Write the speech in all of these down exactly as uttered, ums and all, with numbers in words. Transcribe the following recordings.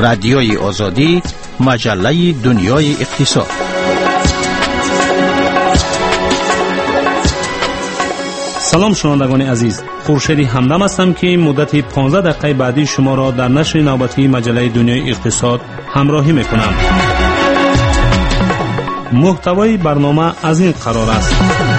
رادیوی آزادی، مجله دنیای اقتصاد. سلام شنوندگان عزیز، خورشید همدم هستم که مدت پانزده دقیقه بعدی شما را در نشر نوبتی مجله دنیای اقتصاد همراهی میکنم. محتوای برنامه از این قرار است: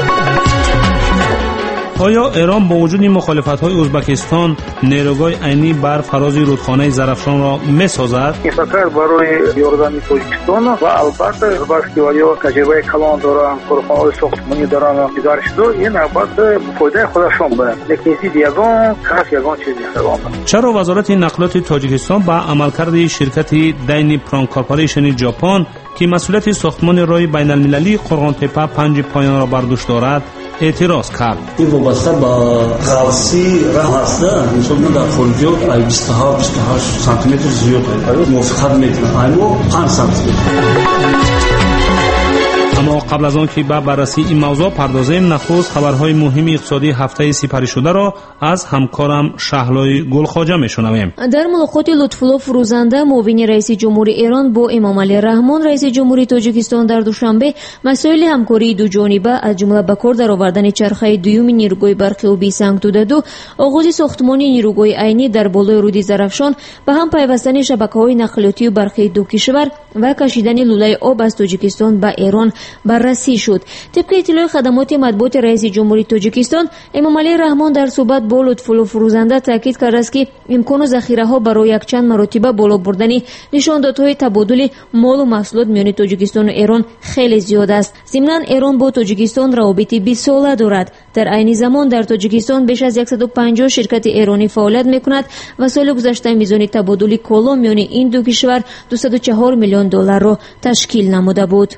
آیا ایران با وجود مخالفت‌های ازبکستان نیروگاه عینی بر فراز رودخانه زرافشان را می‌سازد؟ این فقط برای یاردن تاجیکستان و البته باشکی‌ها تجربه کلان دارند، کارخانه‌های ساختمانی دارند، گزارش دو این البته فایده خودشون برند، لیکن این یگان خاص یگان چیزی هست. چرا وزارت نقلات تاجیکستان با عملکرد شرکت دین پران کارپوریشن ژاپن که مسئولیت ساختمان راه بین‌المللی قرغان‌تپه پنج پایان را بر دوش دارد اعتراض کرد؟ این وابسته با غوثی راه است. مثلا در خروجیات ای بیست و هفت بیست و هشت سانتی متر زیاد موافقت میکنه، اما پنج سانتی متر. اما قبل از آن که به بررسی این موضوع پردازیم، نخست خبرهای مهم اقتصادی هفته سپری شده را از همکارم شهلای گلخواجه میشنویم. در ملاقات لطفالله فروزنده معاون رئیس جمهوری ایران با امام علی رحمان رئیس جمهوری تاجیکستان در دوشنبه مسائل همکاری دو جانبه از جمله به کار درآوردن چرخه دوم نیروگاه برقی و بیسنگ دو آغاز ساختمان نیروگاه عینی در بالای رود زرافشان به هم پیوستن شبکه‌های نقلیاتی و برقی دو کشور و کشیدن لوله آب از تاجیکستان به ایران بررسی شد. طبق اطلاع خدمات مطبوعات رئیس جمهوری تاجیکستان، امام علی رحمان در صحبت با لطفالله فروزنده تاکید کرد است که امکان ذخیره ها برای یک چند مرتبه بالا بردن نشاندادهای تبادل مال و محصولات میان تاجیکستان و ایران خیلی زیاد است. ضمناً ایران با تاجیکستان روابط بیست ساله دارد. در عین زمان در تاجیکستان بیش از صد و پنجاه شرکت ایرانی فعالیت میکند و سال گذشته میزان تبادل کالا میان این دو کشور دویست و چهار میلیون دلار را تشکیل نموده بود.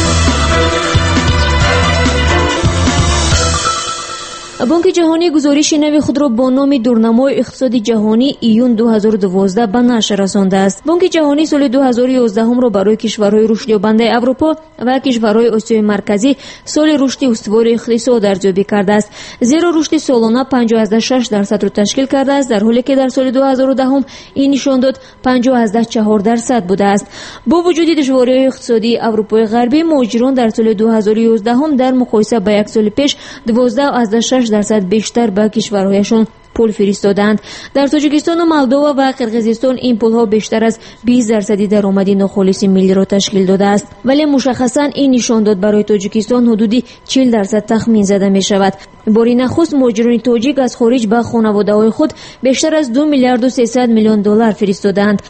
بانک جهانی گزارش نو خود را با نام دورنمای اقتصادی جهانی ایون دو هزار و دوازده به نشر رسانده است. بانک جهانی سال دو هزار و یازده هم را برای کشورهای رشدیابنده اروپا و کشورهای آسیای مرکزی سال رشد استوار اقتصاد ارزیابی کرده است. زیرا رشد سالانه پنجاه و شش درصد را تشکیل کرده است، در حالی که در سال دو هزار و ده هم این نشانداد پنجاه و چهار درصد بوده است. با وجود دشواری‌های اقتصادی اروپای غربی، مهاجران در سال دو هزار و یازده هم در مقایسه با یک سال پیش دوازده و شش درصد بیشتر به کشورهایشان پول فرستادند. در تاجیکستان و مولدووا و قرقیزستان این پولها بیشتر از بیست درصدی درآمد ناخالص ملی را تشکیل داده است، ولی مشخصا این نشانداد برای تاجیکستان حدودی چهل درصد تخمین زده می شود. بار نخست مهاجران تاجیک از خارج به خانواده‌های خود بیشتر از دو میلیارد و سیصد میلیون دلار فرستادند.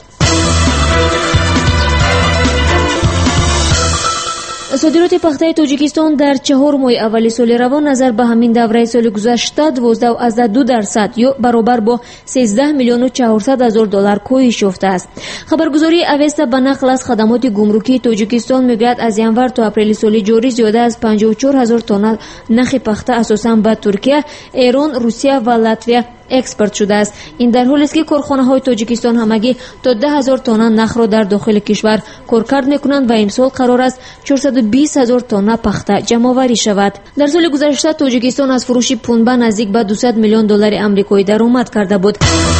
صادرات پخته تاجیکستان در چهار ماه اول سال روان نظر به همین دوره سال گذشته دوازده و دو درصد یا برابر با سیزده میلیون و چهارصد هزار دلار کاهش یافته است. خبرگزاری اوستا به نقل از خدمات گمرکی تاجیکستان میگوید از ینور تا اپریل سال جاری زیاده از پنجاه و چهار هزار تن نخ پخته اساساً به ترکیه، ایران، روسیه و لاتویا اکسپورت شده است. این در حالی است که کارخانه‌های تاجیکستان همگی تا ده هزار تن نخ را در داخل کشور کارکرد می‌کنند و این سال قرار است چهارصد و بیست هزار تن پخته جمع‌آوری شود. در سال گذشته تاجیکستان از فروش پنبه نزدیک به دویست میلیون دلار آمریکایی درآمد کرده بود.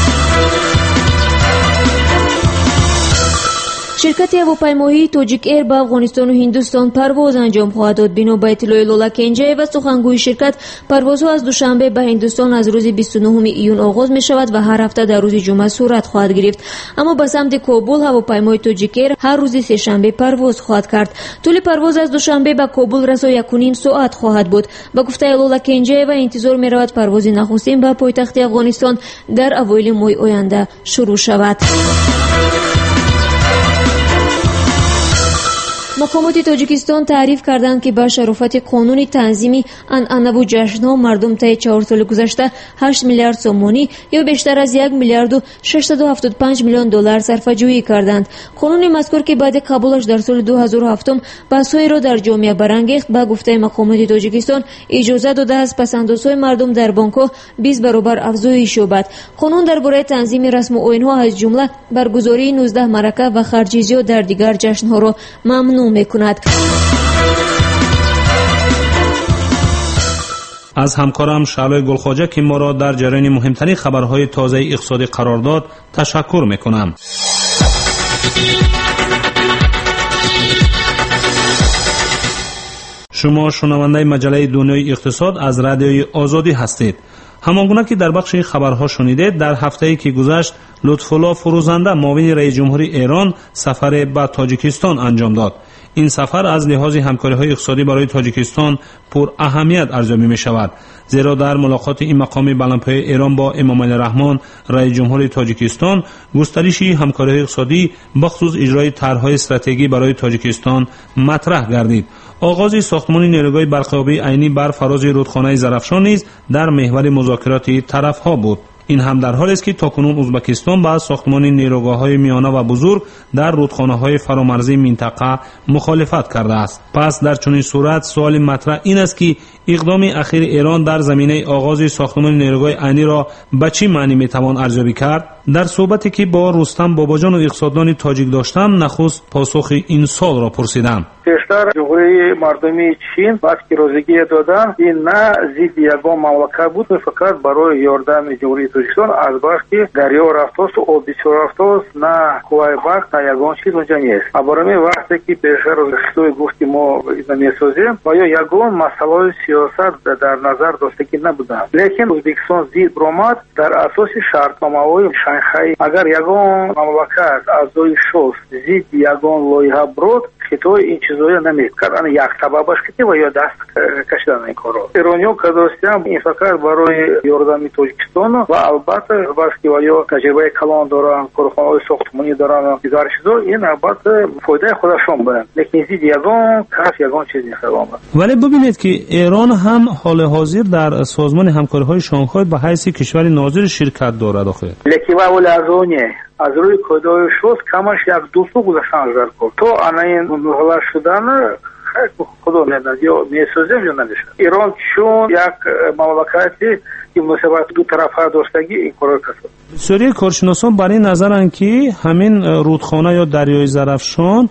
شرکت هواپیمایی تاجیک ایر به افغانستان و هندوستان پرواز انجام خواهد داد. بنا به اطلاع لالا کنجی و سخنگوی شرکت، پروازها از دوشنبه به هندوستان از روز بیست و نهم ایون آغاز می شود و هر هفته در روز جمعه صورت خواهد گرفت. اما به سمت کابل هواپیمای تاجیک ایر هر روز سه شنبه پرواز خواهد کرد. طول پرواز از دوشنبه به کابل رسا یک و نیم ساعت خواهد بود. به گفته لالا کنجی و انتظار می رود پرواز نخستین به پایتخت افغانستان در اوایل ماه آینده شروع شود. مقامات تاجیکستان تعریف کردند که با شرافت قانون تنظیم عنعنه و جشن‌ها مردم طی چهار سال گذشته هشت میلیارد سومانی یا بیشتر از یک میلیارد و ششصد و هفتاد و پنج میلیون دلار صرفه‌جویی کردند. قانون مذکور که بعد قبولش در سال دو هزار و هفت بحث‌های را در جامعه برانگیخت، با گفته مقامات تاجیکستان اجازه داده است پس‌اندازهای مردم در بانک‌ها بیست برابر افزایش یابد. قانون درباره تنظیم رسم و آیین‌ها از جمله برگزاری نوزده معرکه و خرج‌ریزی در دیگر جشن‌ها را ممنوع می‌کند. از همکارم شعلای گلخواجه که ما را در جریان مهمترین خبرهای تازه اقتصادی قرار داد تشکر میکنم. شما شنونده مجله دنیای اقتصاد از رادیوی آزادی هستید. همانگونه که در بخش خبرها شنیدید، در هفته‌ای که گذشت لطف‌الله فروزنده معاون رئیس جمهور ایران سفر به تاجیکستان انجام داد. این سفر از لحاظ همکاری‌های اقتصادی برای تاجیکستان پر اهمیت ارزیابی می‌شود، زیرا در ملاقات این مقام بلندپایه ایران با امامعلی رحمان رئیس جمهور تاجیکستان گسترش همکاری‌های اقتصادی بخصوص اجرای طرح‌های استراتژیکی برای تاجیکستان مطرح گردید. آغاز ساختمان نیروگاه برق‌آبی عینی بر فراز رودخانه زرافشان نیز در محور مذاکرات طرف‌ها بود. این هم در حالی است که تاکنون ازبکستان با ساختمان نیروگاه‌های میانه و بزرگ در رودخانه‌های فرامرزی منطقه مخالفت کرده است. پس در چنین صورت سوال مطرح این است که اقدام اخیر ایران در زمینه آغاز ساختمان نیروگاه عینی را به چه معنی میتوان ارزیابی کرد؟ در صحبتی که با رستم باباجان و اقتصاددان تاجیک داشتم، نخست پاسخ این سوال را پرسیدم. پیشتر جمهوری مردمی چین بعد که روزگی دادن، این نه ضد یگان مملکت بود، فقط برای یاردم جمهوری تاجیکستان از بس که دریا رفتاست و آب بسیار رفتاست، نه کوه برق نه یگان چیز اونجا نیست. برای وقتی که پیشتر از خطوی گفتی ما نمیسازیم و یا یگان مسئله سیاست در نظر داشته نبودن، لیکن ازبکستان زید برآمد در اساس شرطنامه‌های شانگهای. اگر یگان مملکت اعضای شست زید یگان لایحه برد، خطای این چیزایی نمی‌کرد. انا یک سببش که و یا دست کشیدن این کارو. ایرانی‌ها که داشتن این فقط برای یاردم تاجیکستان و البته بس که و یا تجربه کلان دارن، کارخانه‌های ساختمانی دارن، گزارش دو این البته فایده خودشون برن. لیکن زید یگان کاف یگان چیزی نیست. ولی ببینید که ایران هم حال حاضر در سازمان همکاری‌های شانگهای به حیث کشور ناظر شرکت دارد آخه. لیکن اول از اونه از روی کدای شست کمش یک دو سو گذاشتن از کرد. تو انا این مهلا شدن خدا نداد یا میسازیم یا نمیشه. ایران چون یک مملکتی که مناسبت دو طرفه داشتگی این کار کرد. سوریه کارشناسان برای نظرند که همین رودخانه یا دریای زرافشان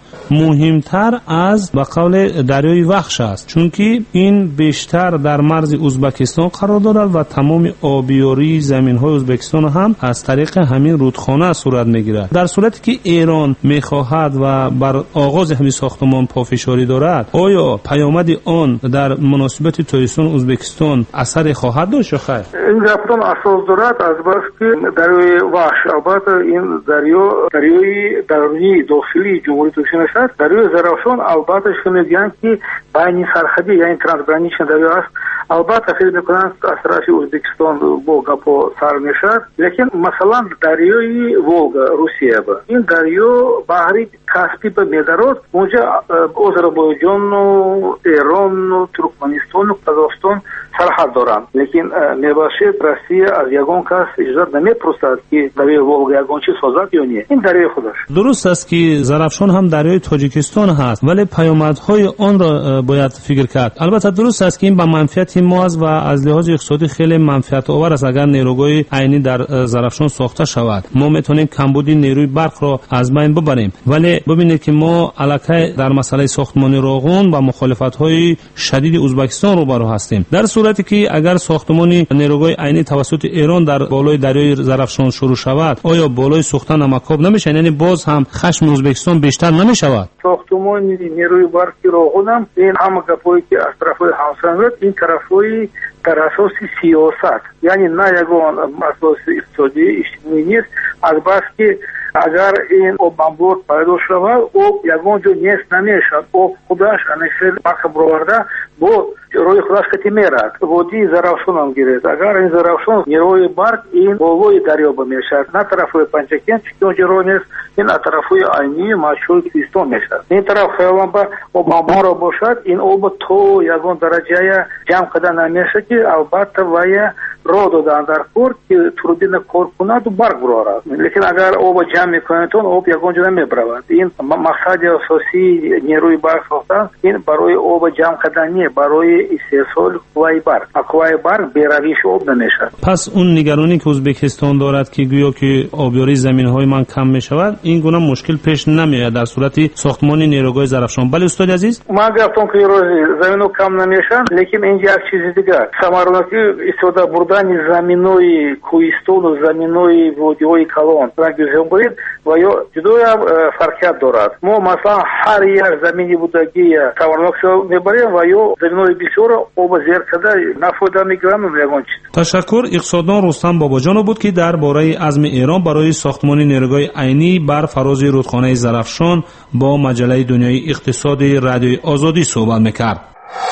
مهمتر از به قول دریای وخش است، چون که این بیشتر در مرز ازبکستان قرار دارد و تمام آبیاری زمین‌های ازبکستان هم از طریق همین رودخانه صورت می‌گیرد. در صورتی که ایران می‌خواهد و بر آغاز همین ساختمان پافشاری دارد، آیا پیامد آن در مناسبت تاجیکستان و ازبکستان اثر خواهد داشت یا خیر؟ این رفتن اساس دارد از بس که دریای وحش البته این دریا دریای درونی داخلی جمهوری تاجیکستان است. دریای زرافشان البته شنیدن که بین سرحدی یعنی ترانسگرانیشن دریا است. البته فکر میکنند از طرف ازبکستان با گپا سر میشد، لیکن مثلا دریای ولگا روسیه با این دریا بحری کاسپی به میدارد، اونجا آذربایجان و ایران و ترکمنستان و قزاقستان سرحد دارند، لیکن میباشد روسیه از یگان کس اجازه نمیپرسد که دریای ولگا یگان چی سازد یا نه. این دریای خودش درست است که زرافشان هم دریای تاجیکستان هست، ولی پیامدهای آن را باید فکر کرد. البته درست است که این به منفعت ما است و از لحاظ اقتصادی خیلی منفعت آور است. اگر نیروگاه عینی در زرافشان ساخته شود، ما میتونیم کمبود نیروی برق را از بین ببریم. ولی ببینید که ما الکی در مسئله ساختمان راغون و مخالفت‌های شدید ازبکستان روبرو هستیم. در صورتی که اگر ساختمان نیروگاه عینی توسط ایران در بالای دریای زرافشان شروع شود، آیا بالای سوختن مکاب نمیشه؟ یعنی باز هم خشم ازبکستان بیشتر نمیشود؟ ساختمان نیروی برق راغون هم این هم گپایی که از طرف همسان این طرفای در اساس سیاست، یعنی نه یگان اساس اقتصادی اجتماعی نیست. از بس که اگر این آبانبور پیدا شود او یگان جو نیست نمیشد، او خودش انشل برق برآورده با روی خودش کتی میرد وادی زرافشان هم گیرد. اگر این زرافشان نیروی برق این بالای دریا بمیشد، نه طرفای پنجکن چون جرو نیست، این طرفای عینی مشهور کوهستان میشد. این طرف خیالان با آبانبور باشد، این آب تو یگان درجه جمع کردن نمیشه که البته ویا رو دادن در کور که توربین کار کند و برق برآورد. لیکن اگر آب جمع میکنه تون آب یگان جو نمیبرود. این مقصد اساسی نیروی برق ساختن این برای آب جمع کردن، برای استحصال قوای برق. قوای برق بیرویش آب نمیشد. پس اون نگرانی که ازبکستان دارد که گویا که آبیاری زمین‌های من کم میشود، این گونه مشکل پیش نمیاد در صورتی ساختمان نیروگاه زرافشان. بله استاد عزیز، ما گفتم که روزی زمینو کم نمیشن، لیکن اینجا یک چیز دیگه ثمرانتی استفاده بردن грани заминои кӯҳистону заминои водиҳои калон рангузон бурид ва ё ҷудоям фарқият дорад. мо масалан ҳар як замини будагӣ таварнокшо мебарем ва ё заминои бисёр оба зер карда нафоида мегиранд ягон чиз. ташаккур. иқтисоддон Рустам Бобоҷонов буд ки дар бораи азми Эрон барои сохтмони нерӯгои айнӣ бар фарози рудхонаи Зарафшон бо маҷаллаи дунёи иқтисоди радиои Озодӣ суҳбат мекард.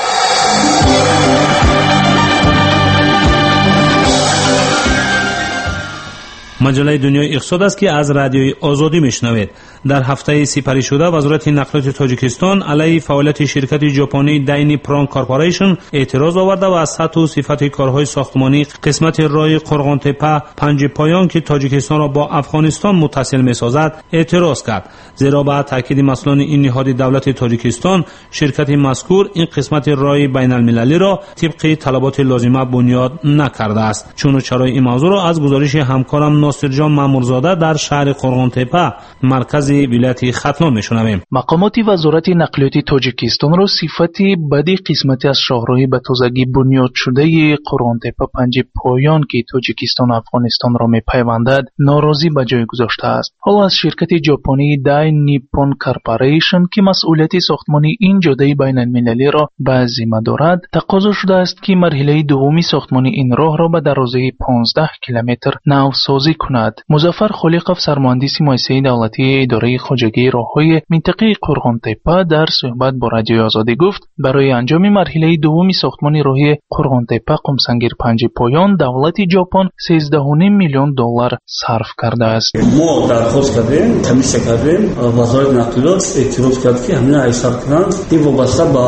маҷаллаи дунёи иқтисод аст ки аз радиои Озодӣ мешунавед. дар ҳафтаи сипаришуда вазорати нақлиёти Тоҷикистон алайҳи фаъолияти ширкати ҷопонии Dayni Prong Corporation эътироз оварда ва аз сатҳу сифати корҳои сохтмонии қисмати роҳи Қурғонтепа Панҷипоён ки Тоҷикистонро бо Афғонистон муттасил месозад эътироз кард. зеро ба таъкиди масъулони ин ниҳоди давлати Тоҷикистон ширкати мазкур ин қисмати роҳи байналмилалиро тибқи талаботи лозима бунёд накардааст. чунучарои ин мавзӯъро аз гузориши ҳамкорам ناصرجان مامورزاده در شهر قرغانتپه مرکز ولایت ختلان میشنویم. مقامات وزارت نقلیات تاجیکستان را صفتی بدی قسمتی از شاهراه به تازگی بنیاد شده قرغانتپه پنج پایان که تاجیکستان و افغانستان را میپیوندد ناراضی به جای گذاشته است. حالا از شرکت ژاپنی دای نیپون کارپوریشن که مسئولیت ساختمانی این جاده بین المللی را به ذمه دارد تقاضا شده است که مرحله دومی ساختمانی این راه را به درازه پانزده کیلومتر نوسازی کند. مظفر خالقов سرمهندس مؤسسه دولتی اداره خواجگی راههای منطقه قرغانتپه در صحبت با رادیوی آزادی گفت برای انجام مرحله دومی ساختمان راه قرغانتپه قمسنگیر پنج پایان دولت ژاپن سیزده و نیم میلیون دلار صرف کرده است. ما درخواست کردیم، کمیسیون کردیم، وزارت نقلیات اعتراض کرد که همین حساب کنند این وابسته به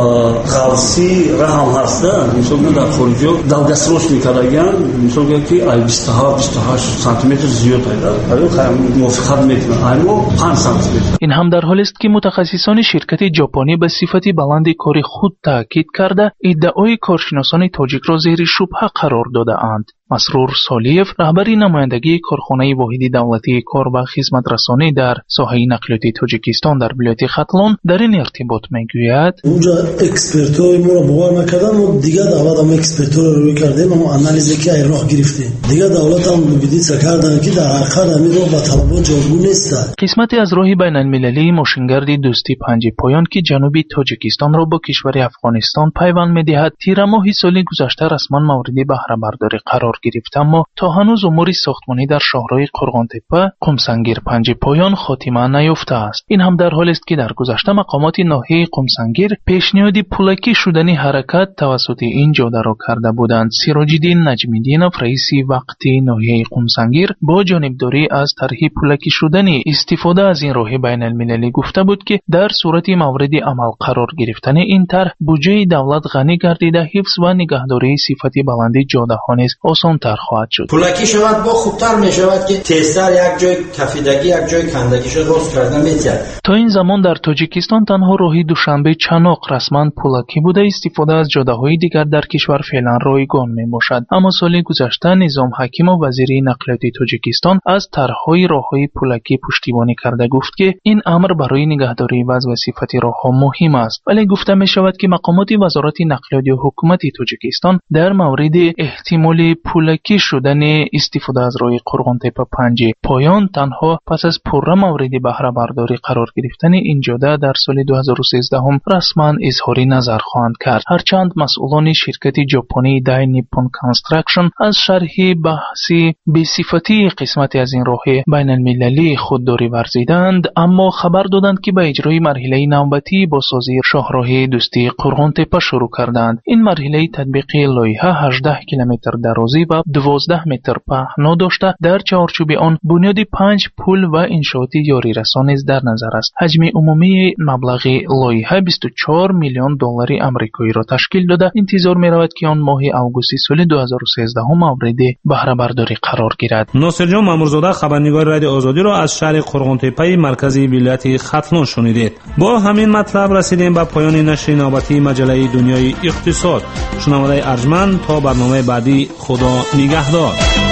غوثی راه هم هست. مثلا در خارج دلگستروش میکردن، مثلا که ای بیست و هفت بیست و هشت سانتی متر زیاد است. آیا موافقت میکنه؟ اما پنج سانتی متر. این هم در حالی است که متخصصان شرکت ژاپنی به صفت بلند کار خود تاکید کرده ادعای کارشناسان تاجیک را زیر شبهه قرار داده اند. مسرور سالیف رهبری نمایندگی کارخانه واحد دولتی کار و خدمت رسانی در ساحه نقلیات تاجیکستان در ولایت ختلان در این ارتباط میگوید اونجا اکسپرتای ما رو باور نکردن و دیگه دولت هم اکسپرتای رو روی کردیم اما انالیزی که راه گرفتیم دیگه دولت هم بدید کردن که در حقیقت همین راه با طلبات جواب نیست. قسمتی از راه بین المللی ماشینگرد دوستی پنج پایان که جنوبی تاجیکستان را با کشور افغانستان پیوند میدهد تیر ماه سال گذشته رسما مورد بهره برداری قرار گرفت اما تا هنوز امور ساختمانی در شهرهای قرغانتپه قمسنگیر پنج پایان خاتمه نیافته است. این هم در حالی است که در گذشته مقامات ناحیه قمسنگیر پیشنهاد پولکی شدن حرکت توسط این جاده را کرده بودند. سیراج‌الدین نجمی‌الدینov رئیس وقتی ناحیه قمسنگیر با جانبداری از طرح پولکی شدن استفاده از این راه بین المللی گفته بود که در صورت مورد عمل قرار گرفتن این طرح بودجه دولت غنی گردیده حفظ و نگهداری صفت بلند جاده ها نیز آسان تر خواهد شد. پولکی شود با خوبتر می شود که تیزتر یک جای کفیدگی یک جای کندگیش درست کردن میتونه. تا این زمان در تاجیکستان تنها راه دوشنبه چناق رسما پولکی بوده. استفاده از جاده های دیگر در کشور فعلا رایگان می باشد. اما سال گذشته نظام حکیم و وزیر نقلیات تاجیکستان از طرحهای راههای پولکی پشتیبانی کرده گفت که این امر برای نگهداری وضع و صفت راهها مهم است. ولی گفته می شود که مقامات وزارت نقلیات و حکومت تاجیکستان در مورد احتمال پولکی شدن استفاده از راه قرغانتپه پنج پایان تنها پس از پرره مورد بهره برداری قرار گرفتن این جاده در سال دو هزار و سیزده هم رسما اظهار نظر خواهند کرد. هرچند مسئولان شرکت ژاپنی دای نیپون کانستراکشن از شرح بحثی به صفتی قسمتی از این راه بین المللی خودداری ورزیدند اما خبر دادند که به اجرای مرحله نوبتی با سازی شاهراه دوستی قرغانتپه شروع کردند. این مرحله تطبیق لایحه هجده کیلومتر درازی و دوازده متر پهنا داشته در چارچوب آن بنیاد پنج پل و انشاءات یاری رسان نیز در نظر است. حجم عمومی مبلغ لایحه بیست و چهار میلیون دلار آمریکایی را تشکیل داده. انتظار می رود که آن ماه آگوست سال دو هزار و سیزده مورد بهره برداری قرار گیرد. ناصرجان مامورزاده خبرنگار رادیو آزادی را از شهر قرغانتپه مرکزی ولایت ختلان شنیدید. با همین مطلب رسیدیم به پایان نشر نوبتی مجله دنیای اقتصاد. شنونده ارجمند تا برنامه بعدی خدا نگهدار.